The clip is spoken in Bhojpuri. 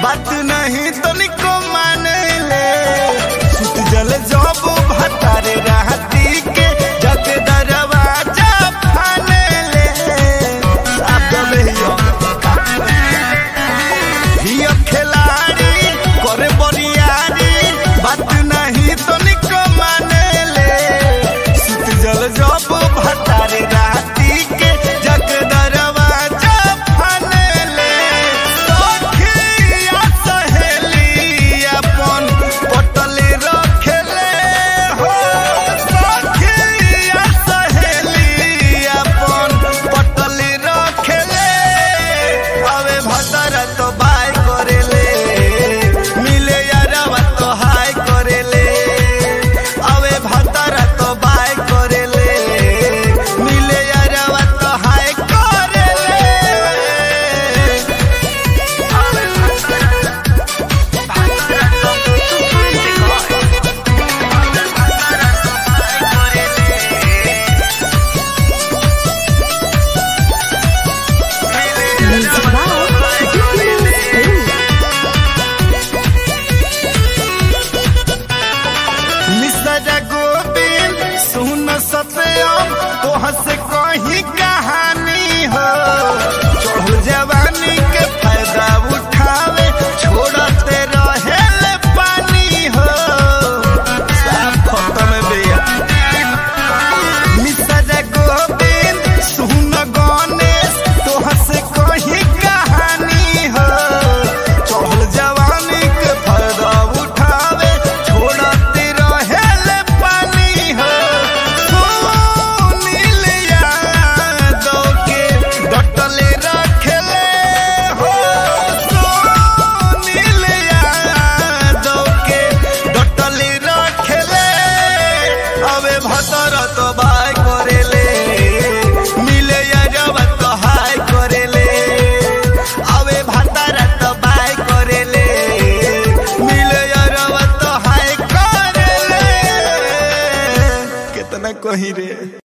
बात नहीं तनिको माने ले सुत जल जब भतारे राती के जग दरवाजा फाने ले अब हिया खिलाड़ी करे बरियारी बात नहीं तनिको माने ले सुत जल जब भतारे राती के जग दरवाजा फाने ले सखिया सहेली अपन पटले रखेले हो सखिया सहेली अपन पटले रखेले अबे भतरा तो बाय करेले मिले यारवा तो हाय करेले अबे भतरा तो बाय करेले मिले यारवा तो हाय करेले मिस्टर गोविंद सुन सत्यम तोहर से कहीं कहानी हो चढ़ जवानी के फायदा उठावे छोड़ते रहे पानी हो साफ खत्म भैया मिस्टर गोविंद सुन गणेश तोहर से कहीं कहानी हो चढ़ जवानी के फायदा उठावे छोड़ते रहे पानी हो सुनील यादव के डटले रखेले हो सुनील यादव के डटले रखेले अबे भतरा तो बाय करेले मिले यारवा तो हाय करेले अबे भतरा तो बाय करेले मिले यारवा तो हाय करेले कितना कहीं रे।